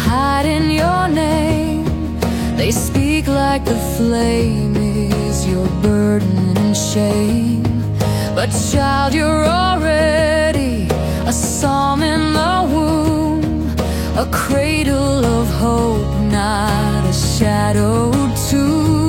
hide in your name. They speak like the flame is your burden and shame. But child, you're already a psalm in the womb, a cradle of hope, not a shadowed tomb.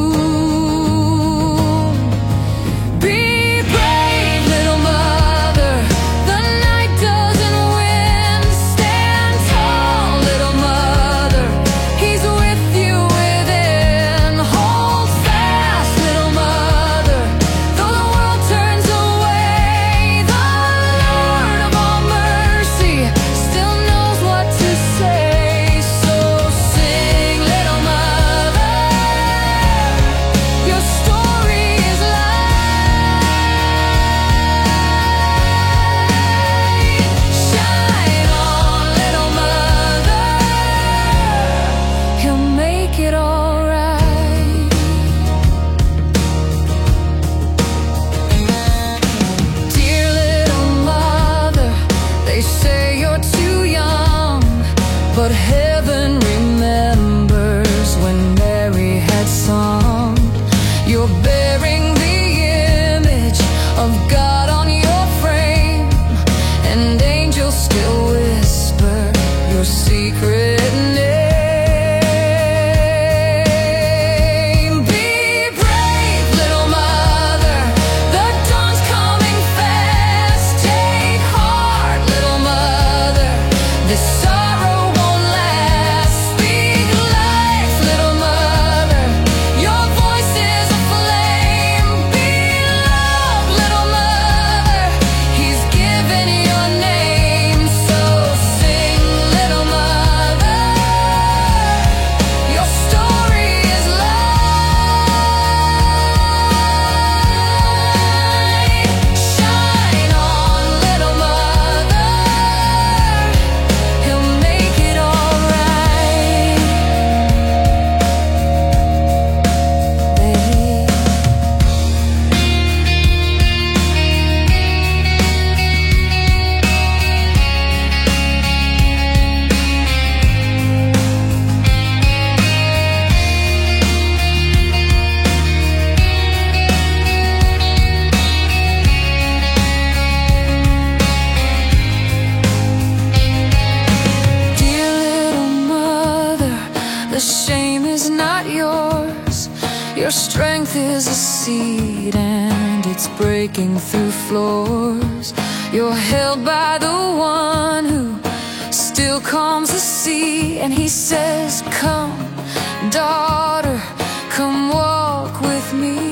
Be brave, little mother, the night doesn't win. Stand tall, little mother, he's with you within. Hold fast, little mother, though the world turns away. The Lord of all mercy still knows what to say. So sing, little mother, your story is light. Shine on, little mother, he'll make it alright. Dear little mother, they say you're too young, but heaven remembers when Mary had sung. You're bearing the image of God on your frame, and angels still whisper your secret name. Be brave, little mother, the dawn's coming fast. Take heart, little mother, this sorrow won't last. Speak life, little mother, your voice is a flame. Be loved, little mother, he's given your name. So sing, little mother, your story is light. Shine on, little mother, he'll make it alright. Dear little mother, the shame is not yours. Your strength is a seed and it's breaking through floors. You're held by the one who still calms the sea, and he says, come, daughter, come walk with me.